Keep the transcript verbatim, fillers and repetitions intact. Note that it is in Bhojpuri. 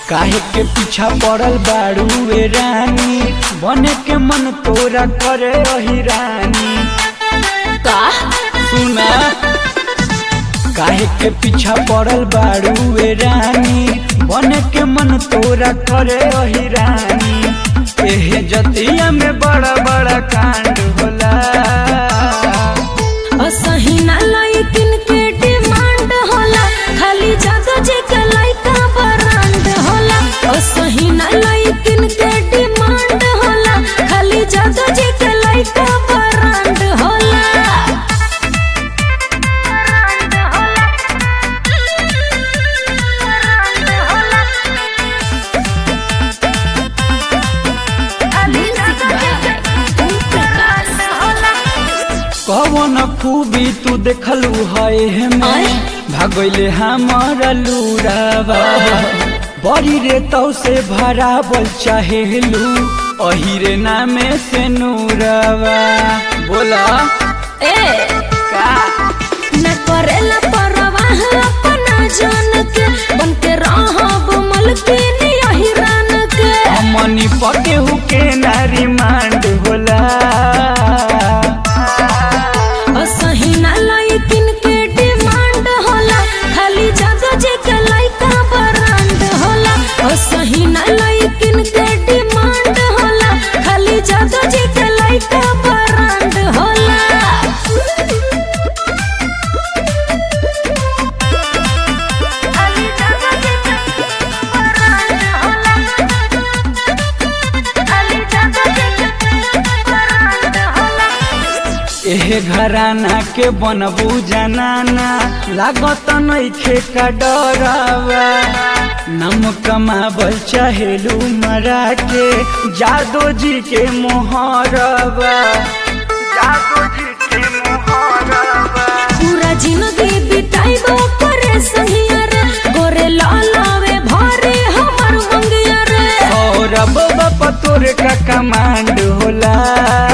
काहे के पीछा पड़ल बाड़ू ए रानी, बने के मन तोरा करे रही रानी। का सुना काहे के पीछा पड़ल बाड़ू ए रानी, बने के मन तोरा करे रही रानी। एहे जतिया में बड़ा बड़ा कांड होला, असही ना लइकिन के डिमांड होला, खाली जादो जे के लइका ब्रांड होला। असही ना लइकिन के डिमांड होला, खाली जादो जे के लइका ब्रांड होला। ब्रांड होला, ब्रांड होला। खाली जादो जे के ब्रांड होला। कौन खूबी तू देखलू है हमें, भागले हमारा लूरावा। बड़ी रे तो से भरावल चाहेलू, अही रे नामे से नूरावा। बोला ए का न करेला परवाह अपना जान के, बन के रहब मलकिन यही रान के। हमनी पके हुके नारी मांड होला, असही ना लइकिन के डिमांड होला, खाली जादो जे के लइका ब्रांड होला। असही ना लइकिन के डिमांड होला, खाली जादो जे के लइका ब्रांड होला। एहे घराना के बनबू जनाना, लागत नइखे का डरावा। नम कमावल चाहेलू मरा के, जादो जी के मोहरवा। जादो जी के मोहरवा पूरा जिंदगी बिताइबो करे सहिया रे, गोरे लालावे भारे हमर मंगिया रे। और अब बाप तोरे का कमांड होला।